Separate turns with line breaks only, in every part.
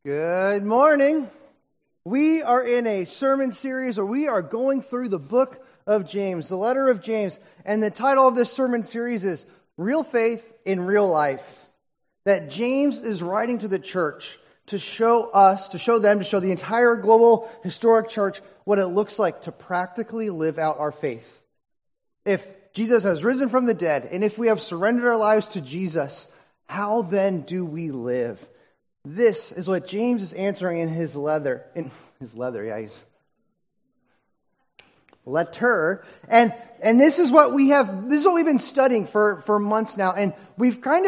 Good morning. We are in a sermon series where we are going through the book of James, the letter of James. And the title of this sermon series is Real Faith in Real Life. That James is writing to the church to show the entire global historic church what it looks like to practically live out our faith. If Jesus has risen from the dead, and if we have surrendered our lives to Jesus, how then do we live? This is what James is answering in his letter. And this is what we've been studying for months now, and we've kind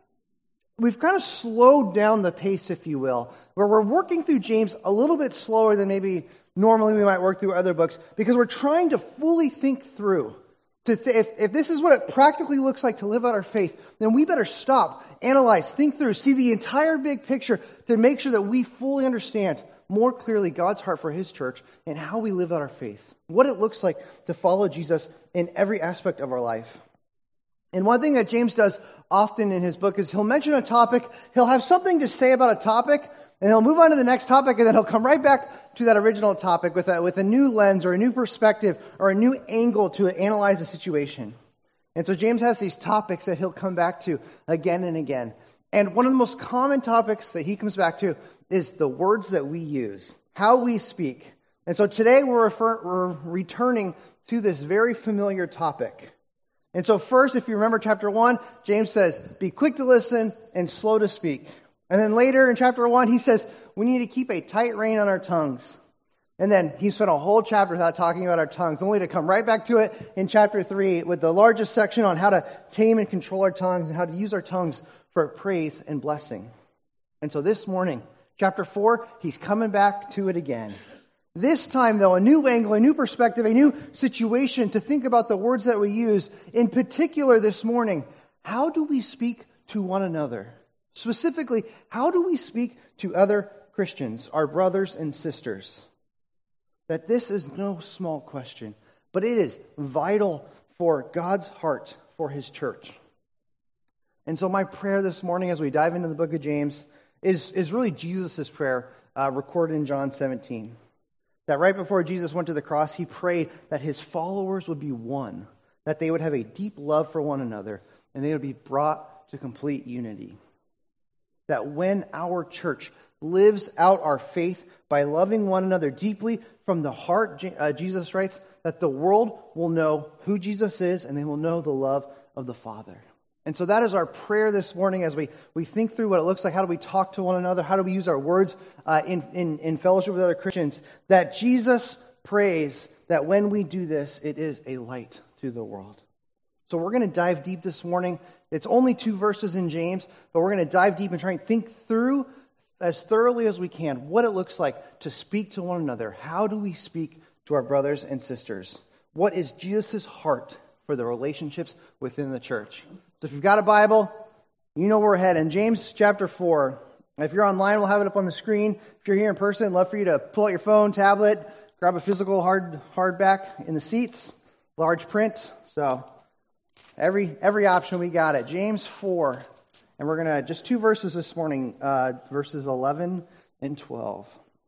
of slowed down the pace, if you will, where we're working through James a little bit slower than maybe normally we might work through other books, because we're trying to fully think through. If this is what it practically looks like to live out our faith, then we better stop, analyze, think through, see the entire big picture to make sure that we fully understand more clearly God's heart for His church and how we live out our faith, what it looks like to follow Jesus in every aspect of our life. And one thing that James does often in his book is he'll mention a topic, he'll have something to say about a topic, and he'll move on to the next topic, and then he'll come right back to that original topic with a new lens or a new perspective or a new angle to analyze the situation. And so James has these topics that he'll come back to again and again. And one of the most common topics that he comes back to is the words that we use, how we speak. And so today we're returning to this very familiar topic. And so first, if you remember chapter 1, James says, be quick to listen and slow to speak. And then later in chapter 1, he says, we need to keep a tight rein on our tongues. And then he spent a whole chapter without talking about our tongues, only to come right back to it in chapter 3 with the largest section on how to tame and control our tongues and how to use our tongues for praise and blessing. And so this morning, chapter 4, he's coming back to it again. This time, though, a new angle, a new perspective, a new situation to think about the words that we use. In particular this morning, how do we speak to one another? Specifically, how do we speak to other Christians, our brothers and sisters? That this is no small question, but it is vital for God's heart for His church. And so my prayer this morning as we dive into the book of James is really Jesus' prayer recorded in John 17. That right before Jesus went to the cross, He prayed that His followers would be one, that they would have a deep love for one another, and they would be brought to complete unity. That when our church lives out our faith by loving one another deeply from the heart, Jesus writes, that the world will know who Jesus is and they will know the love of the Father. And so that is our prayer this morning as we think through what it looks like. How do we talk to one another? How do we use our words in fellowship with other Christians? That Jesus prays that when we do this, it is a light to the world. So we're going to dive deep this morning. It's only 2 verses in James, but we're going to dive deep and try and think through as thoroughly as we can what it looks like to speak to one another. How do we speak to our brothers and sisters? What is Jesus' heart for the relationships within the church? So if you've got a Bible, you know where we're heading. James chapter 4. If you're online, we'll have it up on the screen. If you're here in person, I'd love for you to pull out your phone, tablet, grab a physical hardback in the seats, large print. So every option, we got it. James 4. And we're going to, just 2 verses this morning, verses 11 and 12.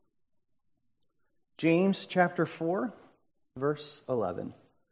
James chapter 4, verse 11.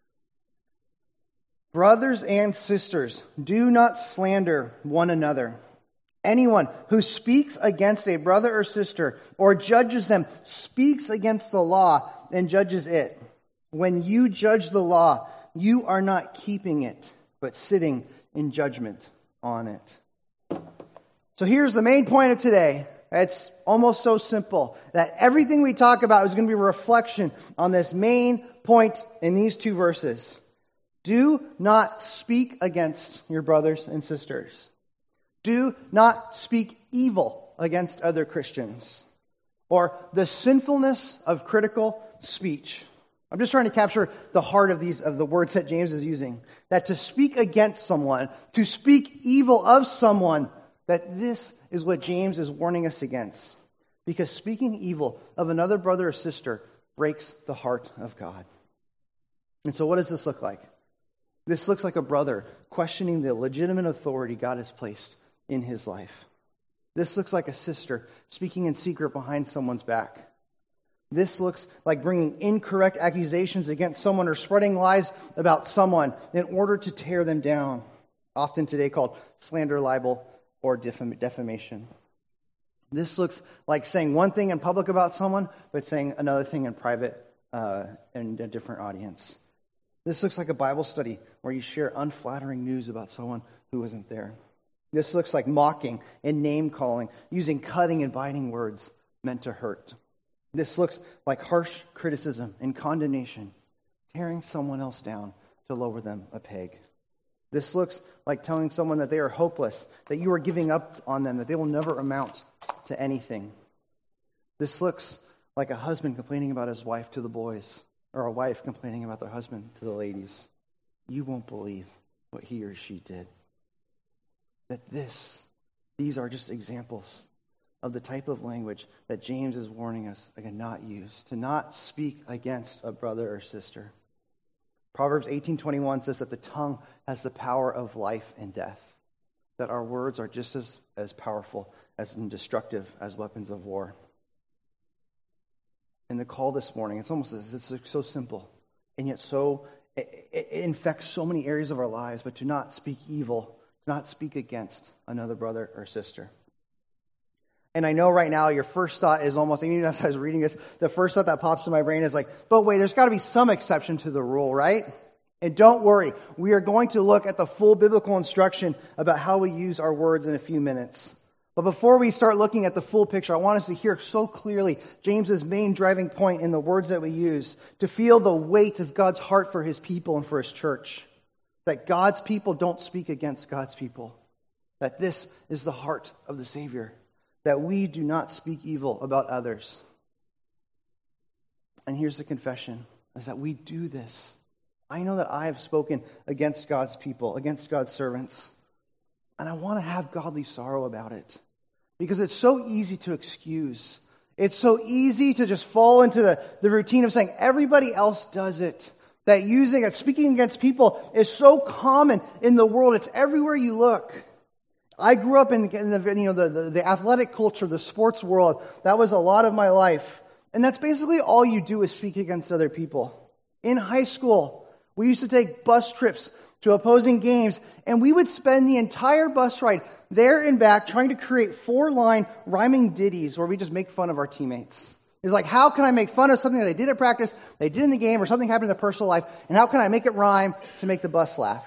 Brothers and sisters, do not slander one another. Anyone who speaks against a brother or sister or judges them speaks against the law and judges it. When you judge the law, you are not keeping it, but sitting in judgment on it. So here's the main point of today. It's almost so simple that everything we talk about is going to be a reflection on this main point in these 2 verses. Do not speak against your brothers and sisters. Do not speak evil against other Christians. Or the sinfulness of critical speech. I'm just trying to capture the heart of the words that James is using. That to speak against someone, to speak evil of someone, that this is what James is warning us against. Because speaking evil of another brother or sister breaks the heart of God. And so what does this look like? This looks like a brother questioning the legitimate authority God has placed in his life. This looks like a sister speaking in secret behind someone's back. This looks like bringing incorrect accusations against someone or spreading lies about someone in order to tear them down, often today called slander, libel, or defamation. This looks like saying one thing in public about someone, but saying another thing in private in a different audience. This looks like a Bible study where you share unflattering news about someone who isn't there. This looks like mocking and name-calling, using cutting and biting words meant to hurt. This looks like harsh criticism and condemnation, tearing someone else down to lower them a peg. This looks like telling someone that they are hopeless, that you are giving up on them, that they will never amount to anything. This looks like a husband complaining about his wife to the boys, or a wife complaining about their husband to the ladies. You won't believe what he or she did. These are just examples of the type of language that James is warning us against not use, to not speak against a brother or sister. Proverbs 18:21 says that the tongue has the power of life and death, that our words are just as powerful and destructive as weapons of war. And the call this morning, it's so simple, and yet it infects so many areas of our lives, but to not speak evil, to not speak against another brother or sister. And I know right now your first thought is almost, even as I was reading this, the first thought that pops in my brain is like, but wait, there's got to be some exception to the rule, right? And don't worry, we are going to look at the full biblical instruction about how we use our words in a few minutes. But before we start looking at the full picture, I want us to hear so clearly James's main driving point in the words that we use, to feel the weight of God's heart for his people and for his church. That God's people don't speak against God's people. That this is the heart of the Savior. That we do not speak evil about others. And here's the confession, is that we do this. I know that I have spoken against God's people, against God's servants. And I want to have godly sorrow about it. Because it's so easy to excuse. It's so easy to just fall into the routine of saying everybody else does it. That speaking against people is so common in the world. It's everywhere you look. I grew up in the athletic culture, the sports world. That was a lot of my life. And that's basically all you do is speak against other people. In high school, we used to take bus trips to opposing games, and we would spend the entire bus ride there and back trying to create 4-line rhyming ditties where we just make fun of our teammates. It's like, how can I make fun of something that they did at practice, they did in the game, or something happened in their personal life, and how can I make it rhyme to make the bus laugh?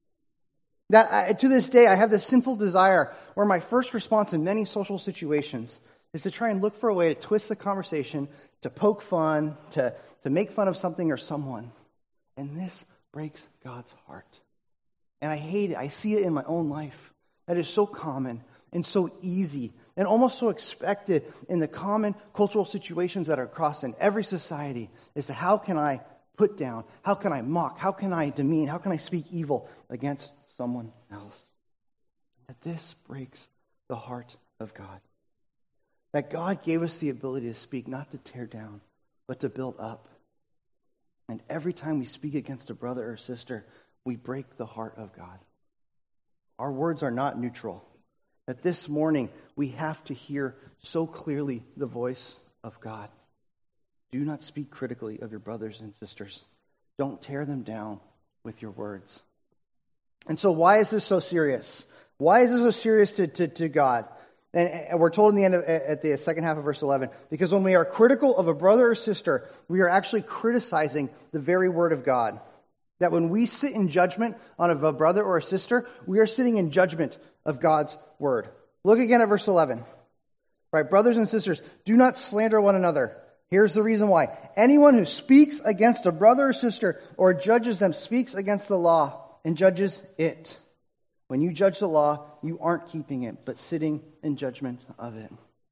To this day, I have this sinful desire where my first response in many social situations is to try and look for a way to twist the conversation, to poke fun, to make fun of something or someone. And this breaks God's heart. And I hate it. I see it in my own life. That is so common and so easy and almost so expected in the common cultural situations that are across in every society, is to how can I put down, how can I mock, how can I demean, how can I speak evil against someone else. That this breaks the heart of God. That God gave us the ability to speak, not to tear down, but to build up. And every time we speak against a brother or sister, we break the heart of God. Our words are not neutral. That this morning we have to hear so clearly the voice of God. Do not speak critically of your brothers and sisters. Don't tear them down with your words. And so why is this so serious? Why is this so serious to God? And we're told in the end at the second half of verse 11, because when we are critical of a brother or sister, we are actually criticizing the very word of God. That when we sit in judgment on a brother or a sister, we are sitting in judgment of God's word. Look again at verse 11. Right, brothers and sisters, do not slander one another. Here's the reason why. Anyone who speaks against a brother or sister or judges them speaks against the law and judges it. When you judge the law, you aren't keeping it, but sitting in judgment of it.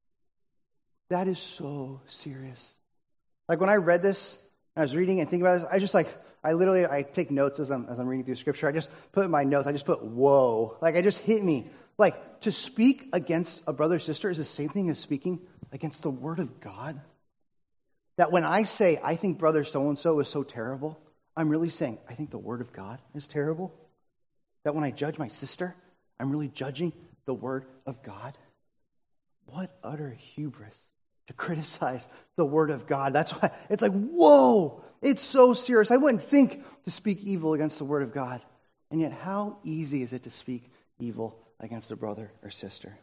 That is so serious. Like when I read this, I was reading and thinking about this, I take notes as I'm reading through Scripture. I just put in my notes, I just put, whoa. Like it just hit me. Like to speak against a brother or sister is the same thing as speaking against the Word of God. That when I say, I think brother so-and-so is so terrible, I'm really saying, I think the Word of God is terrible. That when I judge my sister, I'm really judging the Word of God. What utter hubris to criticize the word of God. That's why it's like, whoa, it's so serious. I wouldn't think to speak evil against the word of God. And yet, how easy is it to speak evil against a brother or sister?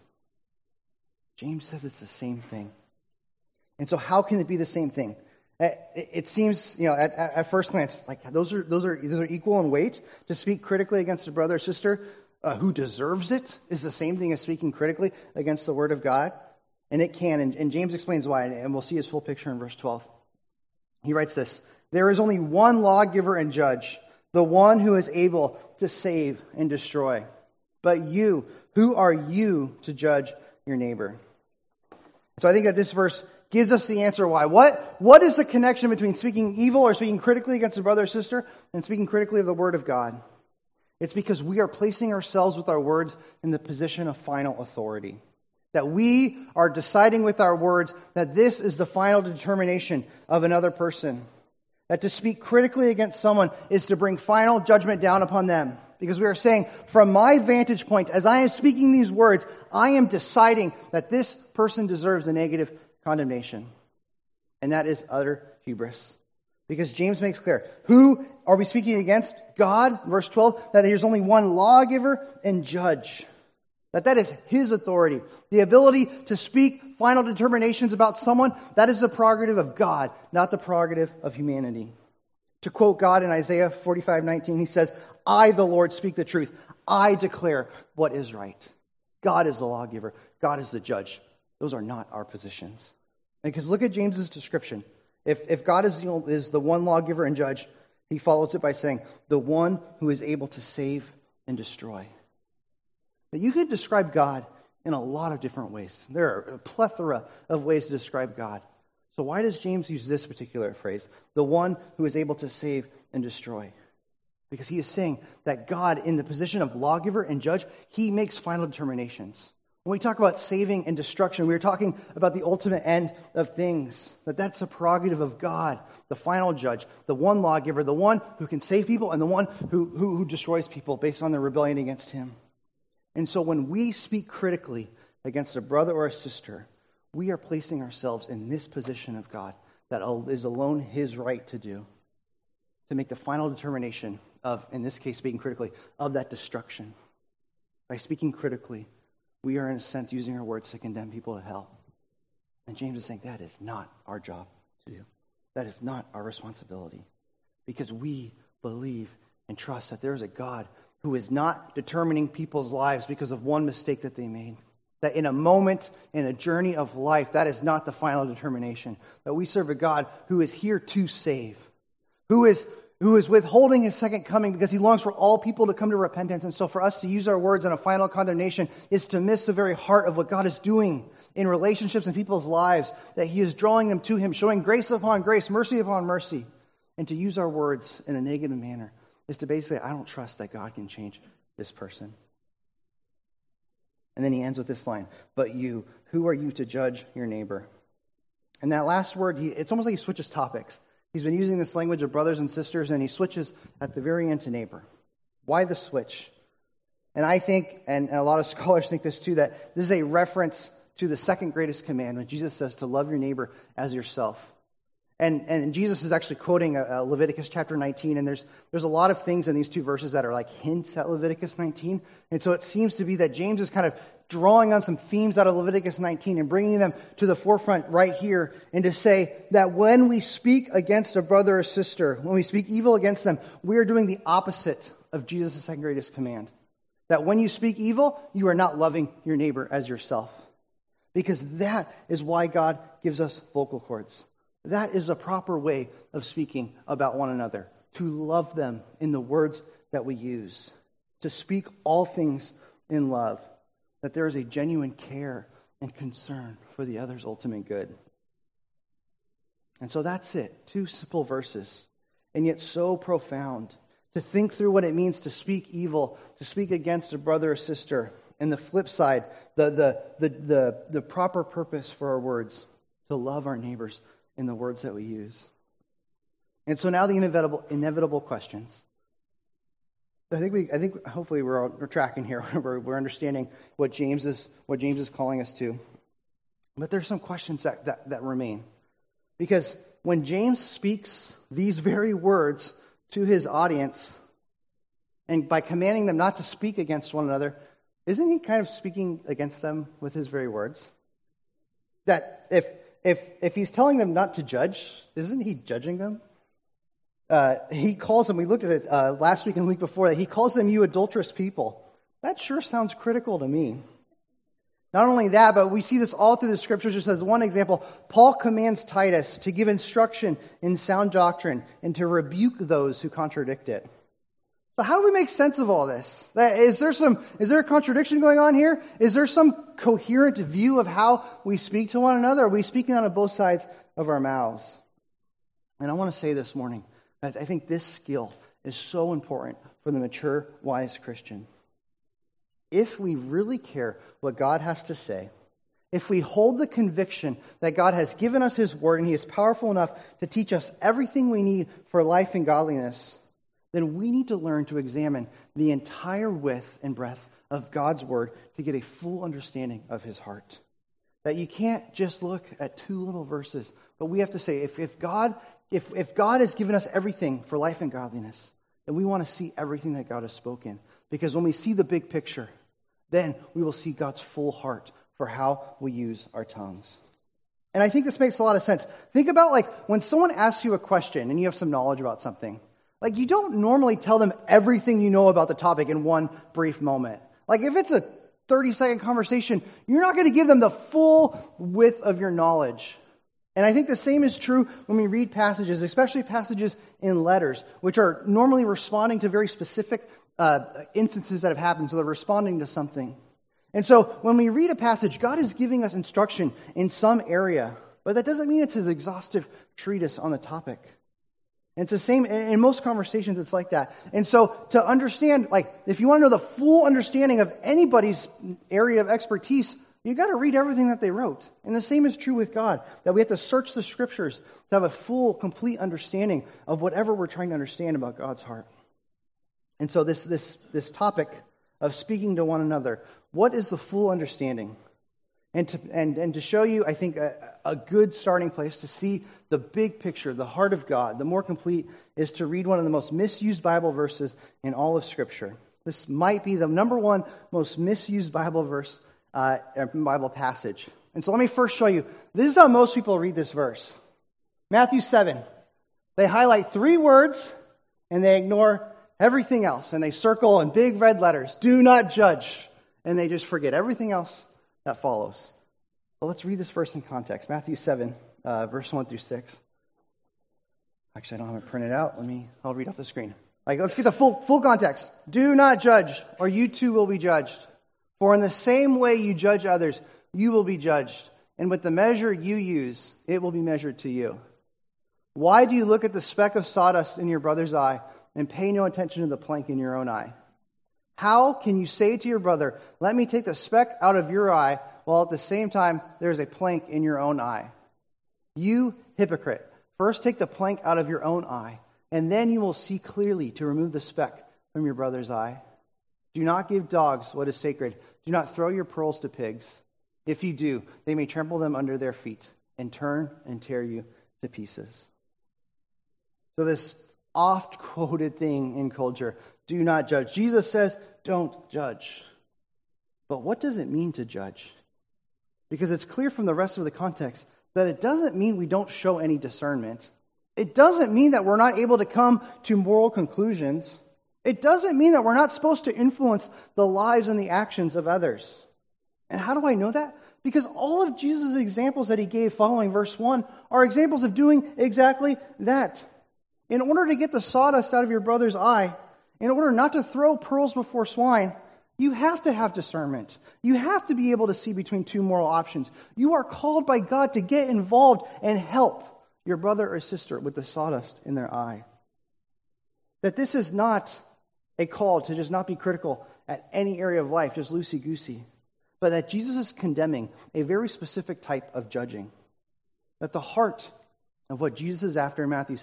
James says it's the same thing. And so how can it be the same thing? It seems, at first glance, like those are equal in weight. To speak critically against a brother or sister who deserves it is the same thing as speaking critically against the word of God. And it can, and James explains why, and we'll see his full picture in verse 12. He writes this: "There is only one lawgiver and judge, the one who is able to save and destroy. But you, who are you to judge your neighbor?" So I think that this verse gives us the answer why. What is the connection between speaking evil or speaking critically against a brother or sister and speaking critically of the word of God? It's because we are placing ourselves with our words in the position of final authority. That we are deciding with our words that this is the final determination of another person. That to speak critically against someone is to bring final judgment down upon them. Because we are saying, from my vantage point, as I am speaking these words, I am deciding that this person deserves a negative condemnation. And that is utter hubris. Because James makes clear, who are we speaking against? God, verse 12, that there's only one lawgiver and judge. That is his authority. The ability to speak final determinations about someone, that is the prerogative of God, not the prerogative of humanity. To quote God in Isaiah 45:19, he says, "I, the Lord, speak the truth. I declare what is right." God is the lawgiver. God is the judge. Those are not our positions. Because look at James's description. If God is the one lawgiver and judge, he follows it by saying, the one who is able to save and destroy. But you could describe God in a lot of different ways. There are a plethora of ways to describe God. So why does James use this particular phrase? The one who is able to save and destroy. Because he is saying that God, in the position of lawgiver and judge, he makes final determinations. When we talk about saving and destruction, we're talking about the ultimate end of things. That's a prerogative of God, the final judge, the one lawgiver, the one who can save people, and the one who destroys people based on their rebellion against him. And so when we speak critically against a brother or a sister, we are placing ourselves in this position of God that is alone his right to do, to make the final determination of, in this case, speaking critically, of that destruction. By speaking critically, we are, in a sense, using our words to condemn people to hell. And James is saying that is not our job to do. That is not our responsibility. Because we believe and trust that there is a God who is not determining people's lives because of one mistake that they made. That in a moment, in a journey of life, that is not the final determination. That we serve a God who is here to save. Who is withholding his second coming because he longs for all people to come to repentance. And so for us to use our words in a final condemnation is to miss the very heart of what God is doing in relationships and people's lives. That he is drawing them to him, showing grace upon grace, mercy upon mercy. And to use our words in a negative manner is to basically say, I don't trust that God can change this person. And then he ends with this line, but you, who are you to judge your neighbor? And that last word, it's almost like he switches topics. He's been using this language of brothers and sisters, and he switches at the very end to neighbor. Why the switch? And I think, and a lot of scholars think this too, that this is a reference to the second greatest commandment. Jesus says to love your neighbor as yourself. And Jesus is actually quoting Leviticus chapter 19, and there's a lot of things in these two verses that are like hints at Leviticus 19. And so it seems to be that James is kind of drawing on some themes out of Leviticus 19 and bringing them to the forefront right here, and to say that when we speak against a brother or sister, when we speak evil against them, we are doing the opposite of Jesus' second greatest command. That when you speak evil, you are not loving your neighbor as yourself. Because that is why God gives us vocal cords. That is a proper way of speaking about one another, to love them in the words that we use, to speak all things in love, that there is a genuine care and concern for the other's ultimate good. And so that's it. 2 simple verses, and yet so profound. To think through what it means to speak evil, to speak against a brother or sister, and the flip side, the proper purpose for our words, to love our neighbors in the words that we use. And so now the inevitable questions. I think hopefully we're tracking here. We're understanding what James is calling us to. But there's some questions that remain. Because when James speaks these very words to his audience, and by commanding them not to speak against one another, isn't he kind of speaking against them with his very words? That if he's telling them not to judge, isn't he judging them? He calls them, we looked at it last week and the week before, that he calls them you adulterous people. That sure sounds critical to me. Not only that, but we see this all through the scriptures. Just as one example, Paul commands Titus to give instruction in sound doctrine and to rebuke those who contradict it. So how do we make sense of all this? Is there a contradiction going on here? Is there some coherent view of how we speak to one another? Are we speaking out of both sides of our mouths? And I want to say this morning that I think this skill is so important for the mature, wise Christian. If we really care what God has to say, if we hold the conviction that God has given us His Word and He is powerful enough to teach us everything we need for life and godliness, then we need to learn to examine the entire width and breadth of God's Word to get a full understanding of His heart. That you can't just look at 2 little verses, but we have to say, if God has given us everything for life and godliness, then we want to see everything that God has spoken. Because when we see the big picture, then we will see God's full heart for how we use our tongues. And I think this makes a lot of sense. Think about when someone asks you a question and you have some knowledge about something. You don't normally tell them everything you know about the topic in one brief moment. If it's a 30-second conversation, you're not going to give them the full width of your knowledge. And I think the same is true when we read passages, especially passages in letters, which are normally responding to very specific instances that have happened, so they're responding to something. And so when we read a passage, God is giving us instruction in some area, but that doesn't mean it's His exhaustive treatise on the topic. And it's the same, in most conversations it's like that. And so to understand, if you want to know the full understanding of anybody's area of expertise, you got to read everything that they wrote. And the same is true with God, that we have to search the scriptures to have a full, complete understanding of whatever we're trying to understand about God's heart. And so this topic of speaking to one another, what is the full understanding? And to show you, I think, a good starting place to see the big picture, the heart of God, the more complete, is to read one of the most misused Bible verses in all of Scripture. This might be the number one most misused Bible verse, Bible passage. And so let me first show you. This is how most people read this verse. Matthew 7. They highlight 3 words, and they ignore everything else. And they circle in big red letters, do not judge. And they just forget everything else that follows. Well, let's read this verse in context. Matthew 7, verse 1 through 6. Actually, I don't have it printed out. I'll read off the screen. Let's get the full context. Do not judge, or you too will be judged. For in the same way you judge others, you will be judged. And with the measure you use, it will be measured to you. Why do you look at the speck of sawdust in your brother's eye and pay no attention to the plank in your own eye? How can you say to your brother, let me take the speck out of your eye, while at the same time there is a plank in your own eye? You hypocrite, first take the plank out of your own eye, and then you will see clearly to remove the speck from your brother's eye. Do not give dogs what is sacred. Do not throw your pearls to pigs. If you do, they may trample them under their feet and turn and tear you to pieces. So this oft-quoted thing in culture, do not judge. Jesus says, don't judge. But what does it mean to judge? Because it's clear from the rest of the context that it doesn't mean we don't show any discernment. It doesn't mean that we're not able to come to moral conclusions. It doesn't mean that we're not supposed to influence the lives and the actions of others. And how do I know that? Because all of Jesus' examples that He gave following verse 1 are examples of doing exactly that. In order to get the sawdust out of your brother's eye, in order not to throw pearls before swine, you have to have discernment. You have to be able to see between 2 moral options. You are called by God to get involved and help your brother or sister with the sawdust in their eye. That this is not a call to just not be critical at any area of life, just loosey-goosey, but that Jesus is condemning a very specific type of judging. That the heart of what Jesus is after in Matthew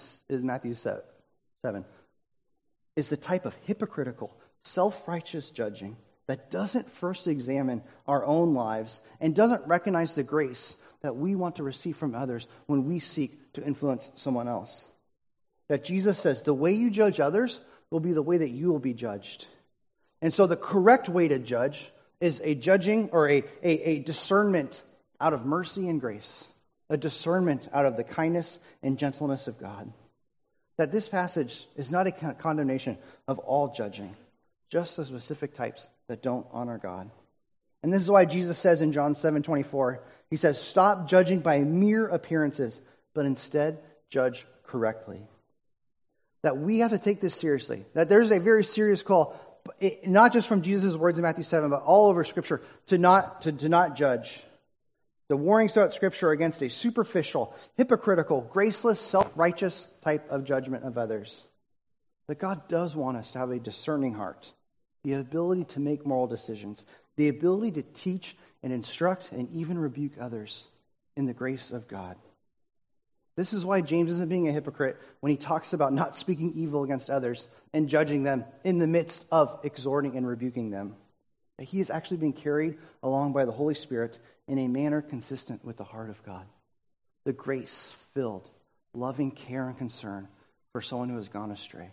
7 is the type of hypocritical, self-righteous judging that doesn't first examine our own lives and doesn't recognize the grace that we want to receive from others when we seek to influence someone else. That Jesus says the way you judge others will be the way that you will be judged. And so the correct way to judge is a judging or a discernment out of mercy and grace, a discernment out of the kindness and gentleness of God. That this passage is not a condemnation of all judging, just the specific types that don't honor God. And this is why Jesus says in John 7:24, he says, stop judging by mere appearances, but instead judge correctly. That we have to take this seriously. That there's a very serious call, not just from Jesus' words in Matthew 7, but all over Scripture, to not judge. The warnings throughout Scripture are against a superficial, hypocritical, graceless, self-righteous type of judgment of others. But God does want us to have a discerning heart, the ability to make moral decisions, the ability to teach and instruct and even rebuke others in the grace of God. This is why James isn't being a hypocrite when he talks about not speaking evil against others and judging them in the midst of exhorting and rebuking them. That he is actually being carried along by the Holy Spirit in a manner consistent with the heart of God. The grace-filled, loving care and concern for someone who has gone astray.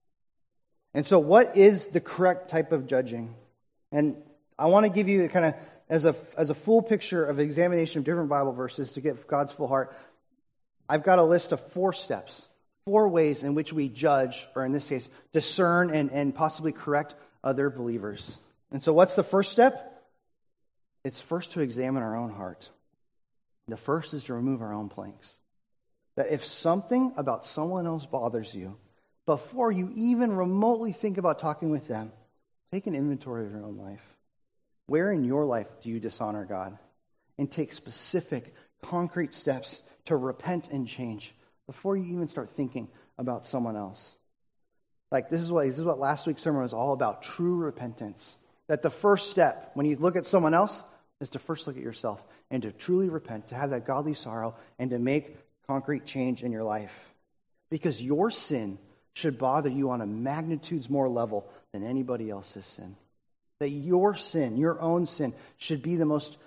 And so what is the correct type of judging? And I want to give you kind of as a full picture of examination of different Bible verses to get God's full heart. I've got a list of 4 steps, 4 ways in which we judge, or in this case, discern and possibly correct other believers. And so what's the first step? It's first to examine our own heart. The first is to remove our own planks. That if something about someone else bothers you, before you even remotely think about talking with them, take an inventory of your own life. Where in your life do you dishonor God? And take specific, concrete steps to repent and change before you even start thinking about someone else. Like this is what last week's sermon was all about, true repentance. That the first step when you look at someone else is to first look at yourself and to truly repent, to have that godly sorrow and to make concrete change in your life. Because your sin should bother you on a magnitudes more level than anybody else's sin. That your sin, your own sin, should be the most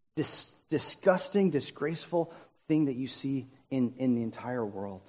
disgusting, disgraceful thing that you see in the entire world.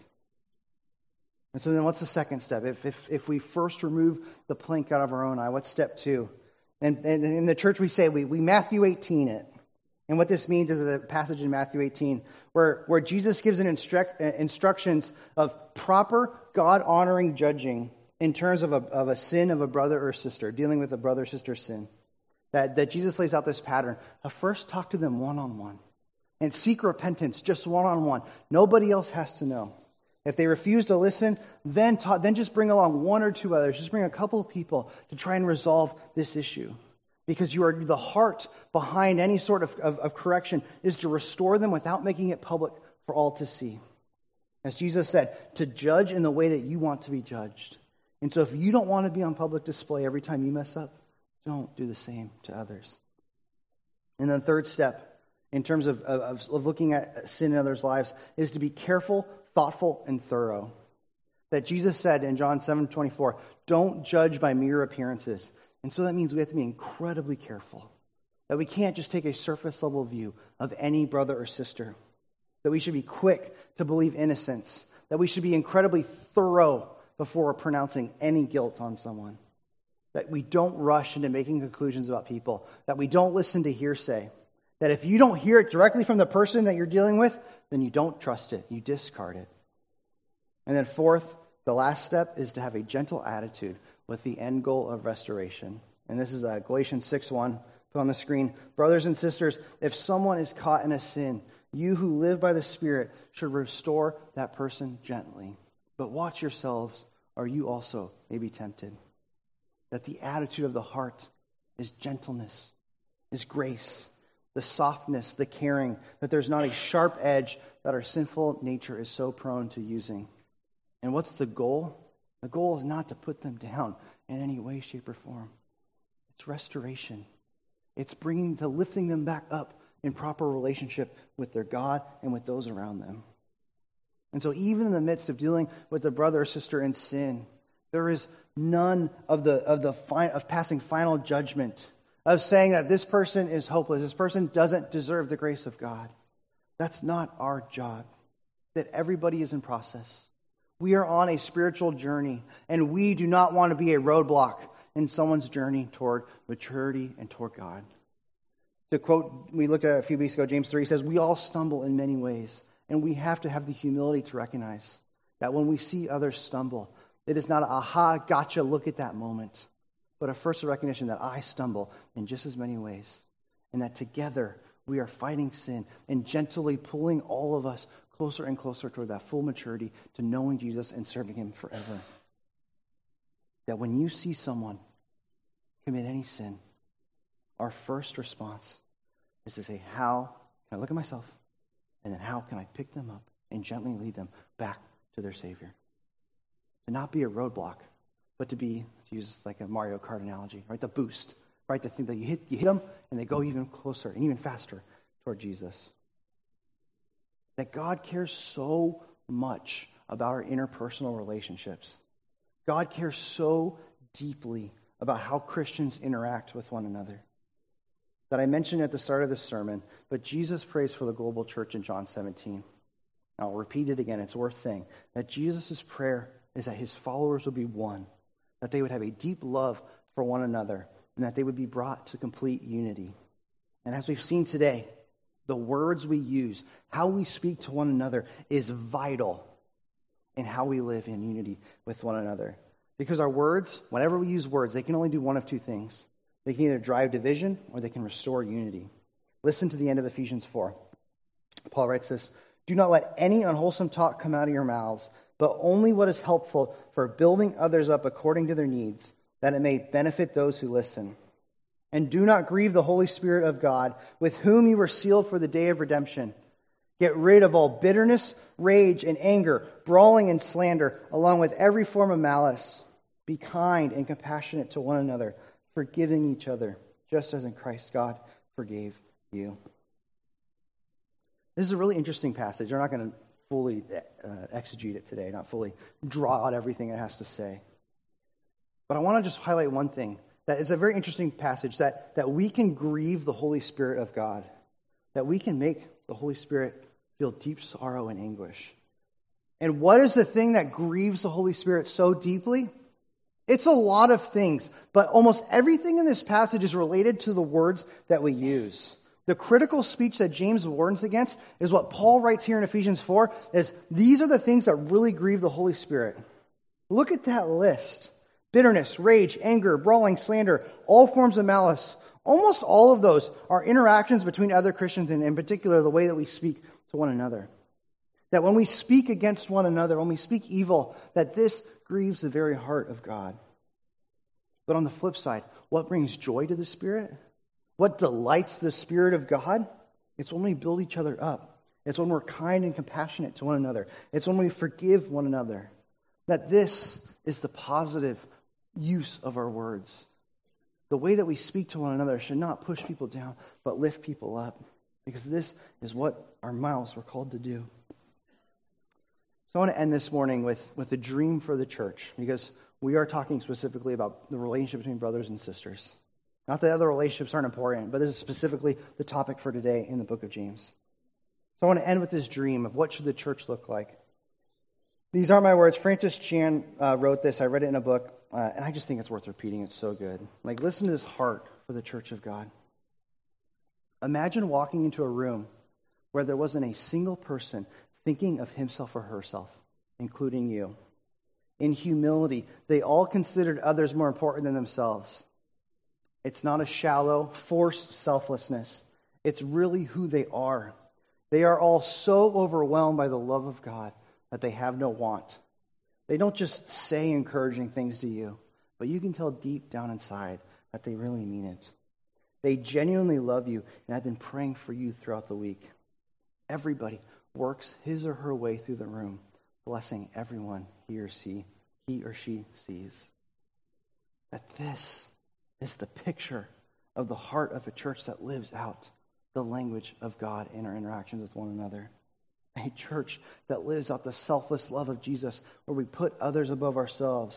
And so then what's the second step? If we first remove the plank out of our own eye, what's step 2? And in the church we say we Matthew 18 it. And what this means is a passage in Matthew 18 where Jesus gives instructions of proper God-honoring judging in terms of a sin of a brother or sister, dealing with a brother or sister sin. That Jesus lays out this pattern of first talk to them one-on-one and seek repentance just one-on-one. Nobody else has to know. If they refuse to listen, then just bring along 1 or 2 others. Just bring a couple of people to try and resolve this issue. Because you are the heart behind any sort of correction is to restore them without making it public for all to see. As Jesus said, to judge in the way that you want to be judged. And so if you don't want to be on public display every time you mess up, don't do the same to others. And the third step, in terms of looking at sin in others' lives, is to be careful, thoughtful, and thorough. That Jesus said in John 7:24, don't judge by mere appearances. And so that means we have to be incredibly careful. That we can't just take a surface level view of any brother or sister. That we should be quick to believe innocence. That we should be incredibly thorough before pronouncing any guilt on someone. That we don't rush into making conclusions about people. That we don't listen to hearsay. That if you don't hear it directly from the person that you're dealing with, then you don't trust it. You discard it. And then fourth, the last step is to have a gentle attitude with the end goal of restoration. And this is Galatians 6:1, put on the screen. Brothers and sisters, if someone is caught in a sin, you who live by the Spirit should restore that person gently. But watch yourselves, or you also may be tempted. That the attitude of the heart is gentleness, is grace, the softness, the caring, that there's not a sharp edge that our sinful nature is so prone to using. And what's the goal? The goal is not to put them down in any way, shape, or form. It's restoration. It's lifting them back up in proper relationship with their God and with those around them. And so even in the midst of dealing with a brother or sister in sin, there is none of passing final judgment of saying that this person is hopeless, this person doesn't deserve the grace of God. That's not our job. That everybody is in process. We are on a spiritual journey, and we do not want to be a roadblock in someone's journey toward maturity and toward God. To quote, we looked at it a few weeks ago, James 3 says, we all stumble in many ways, and we have to have the humility to recognize that when we see others stumble, it is not a aha, gotcha, look at that moment, but a first recognition that I stumble in just as many ways, and that together we are fighting sin and gently pulling all of us closer and closer toward that full maturity to knowing Jesus and serving him forever. That when you see someone commit any sin, our first response is to say, how can I look at myself? And then how can I pick them up and gently lead them back to their Savior? To not be a roadblock, but to be, to use like a Mario Kart analogy, right? The boost, right? The thing that you hit them and they go even closer and even faster toward Jesus. That God cares so much about our interpersonal relationships. God cares so deeply about how Christians interact with one another. That I mentioned at the start of this sermon, but Jesus prays for the global church in John 17. I'll repeat it again, it's worth saying, that Jesus' prayer is that his followers would be one, that they would have a deep love for one another, and that they would be brought to complete unity. And as we've seen today, the words we use, how we speak to one another is vital in how we live in unity with one another. Because our words, whenever we use words, they can only do one of two things. They can either drive division or they can restore unity. Listen to the end of Ephesians 4. Paul writes this, do not let any unwholesome talk come out of your mouths, but only what is helpful for building others up according to their needs, that it may benefit those who listen. And do not grieve the Holy Spirit of God, with whom you were sealed for the day of redemption. Get rid of all bitterness, rage, and anger, brawling and slander, along with every form of malice. Be kind and compassionate to one another, forgiving each other, just as in Christ God forgave you. This is a really interesting passage. We're not going to fully exegete it today, not fully draw out everything it has to say. But I want to just highlight one thing. That it's a very interesting passage that we can grieve the Holy Spirit of God. That we can make the Holy Spirit feel deep sorrow and anguish. And what is the thing that grieves the Holy Spirit so deeply? It's a lot of things, but almost everything in this passage is related to the words that we use. The critical speech that James warns against is what Paul writes here in Ephesians 4, is these are the things that really grieve the Holy Spirit. Look at that list. Bitterness, rage, anger, brawling, slander, all forms of malice. Almost all of those are interactions between other Christians, and in particular, the way that we speak to one another. That when we speak against one another, when we speak evil, that this grieves the very heart of God. But on the flip side, what brings joy to the Spirit? What delights the Spirit of God? It's when we build each other up. It's when we're kind and compassionate to one another. It's when we forgive one another. That this is the positive use of our words. The way that we speak to one another should not push people down, but lift people up. Because this is what our mouths were called to do. So I want to end this morning with a dream for the church, because we are talking specifically about the relationship between brothers and sisters. Not that other relationships aren't important, but this is specifically the topic for today in the book of James. So I want to end with this dream of what should the church look like. These aren't my words. Francis Chan wrote this. I read it in a book, and I just think it's worth repeating. It's so good. Like, listen to his heart for the church of God. Imagine walking into a room where there wasn't a single person thinking of himself or herself, including you. In humility, they all considered others more important than themselves. It's not a shallow, forced selflessness. It's really who they are. They are all so overwhelmed by the love of God that they have no want. They don't just say encouraging things to you, but you can tell deep down inside that they really mean it. They genuinely love you, and I've been praying for you throughout the week. Everybody works his or her way through the room, blessing everyone he or she sees. That this is the picture of the heart of a church that lives out the language of God in our interactions with one another. A church that lives out the selfless love of Jesus, where we put others above ourselves,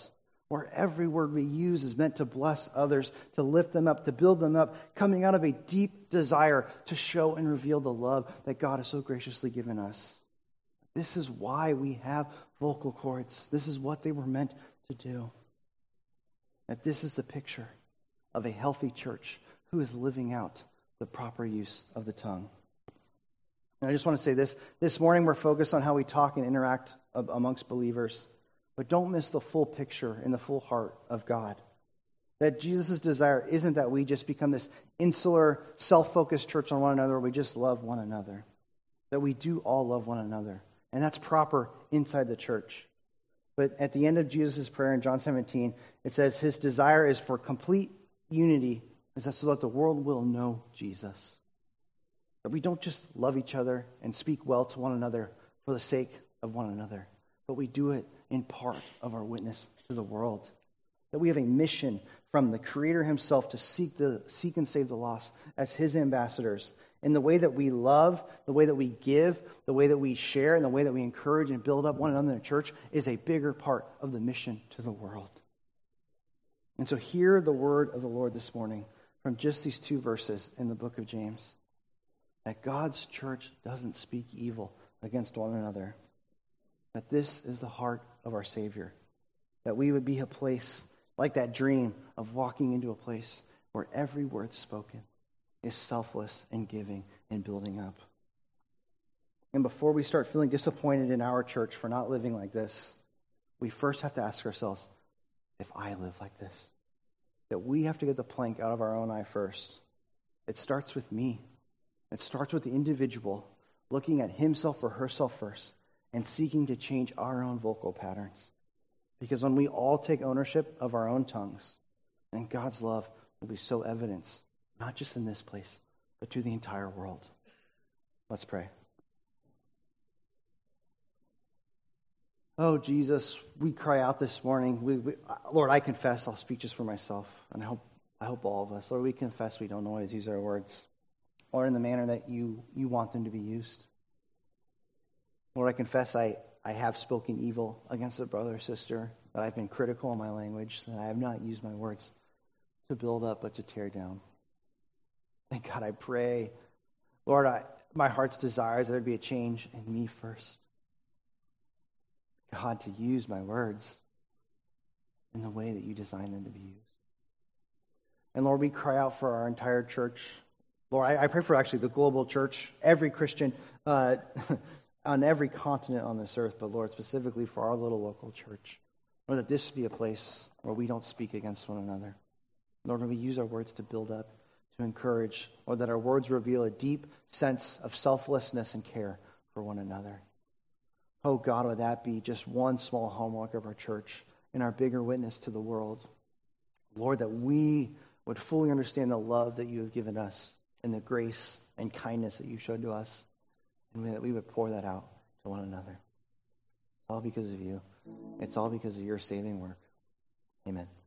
where every word we use is meant to bless others, to lift them up, to build them up, coming out of a deep desire to show and reveal the love that God has so graciously given us. This is why we have vocal cords. This is what they were meant to do. That this is the picture of a healthy church who is living out the proper use of the tongue. And I just want to say this morning we're focused on how we talk and interact amongst believers. But don't miss the full picture and the full heart of God. That Jesus' desire isn't that we just become this insular, self-focused church on one another where we just love one another. That we do all love one another. And that's proper inside the church. But at the end of Jesus' prayer in John 17, it says his desire is for complete unity, is that so that the world will know Jesus. That we don't just love each other and speak well to one another for the sake of one another, but we do it in part of our witness to the world. That we have a mission from the Creator himself to seek and save the lost as his ambassadors. In the way that we love, the way that we give, the way that we share, and the way that we encourage and build up one another in the church is a bigger part of the mission to the world. And so hear the word of the Lord this morning from just these 2 verses in the book of James. That God's church doesn't speak evil against one another. That this is the heart of our Savior. That we would be a place like that dream of walking into a place where every word spoken is selfless and giving and building up. And before we start feeling disappointed in our church for not living like this, we first have to ask ourselves, if I live like this, that we have to get the plank out of our own eye first. It starts with me. It starts with the individual looking at himself or herself first and seeking to change our own vocal patterns. Because when we all take ownership of our own tongues, then God's love will be so evident, not just in this place, but to the entire world. Let's pray. Oh, Jesus, we cry out this morning. Lord, I confess, I'll speak just for myself, and I hope all of us. Lord, we confess we don't always use our words, or in the manner that you want them to be used. Lord, I confess I have spoken evil against a brother or sister, that I've been critical in my language, that I have not used my words to build up but to tear down. And God, I pray, Lord, my heart's desire is that there'd be a change in me first. God, to use my words in the way that you designed them to be used. And Lord, we cry out for our entire church. Lord, I pray for actually the global church, every Christian on every continent on this earth, but Lord, specifically for our little local church. Lord, that this would be a place where we don't speak against one another. Lord, when we use our words to build up, to encourage, or that our words reveal a deep sense of selflessness and care for one another. Oh God, would that be just one small hallmark of our church and our bigger witness to the world. Lord, that we would fully understand the love that you have given us and the grace and kindness that you showed to us, and that we would pour that out to one another. It's all because of you. It's all because of your saving work. Amen.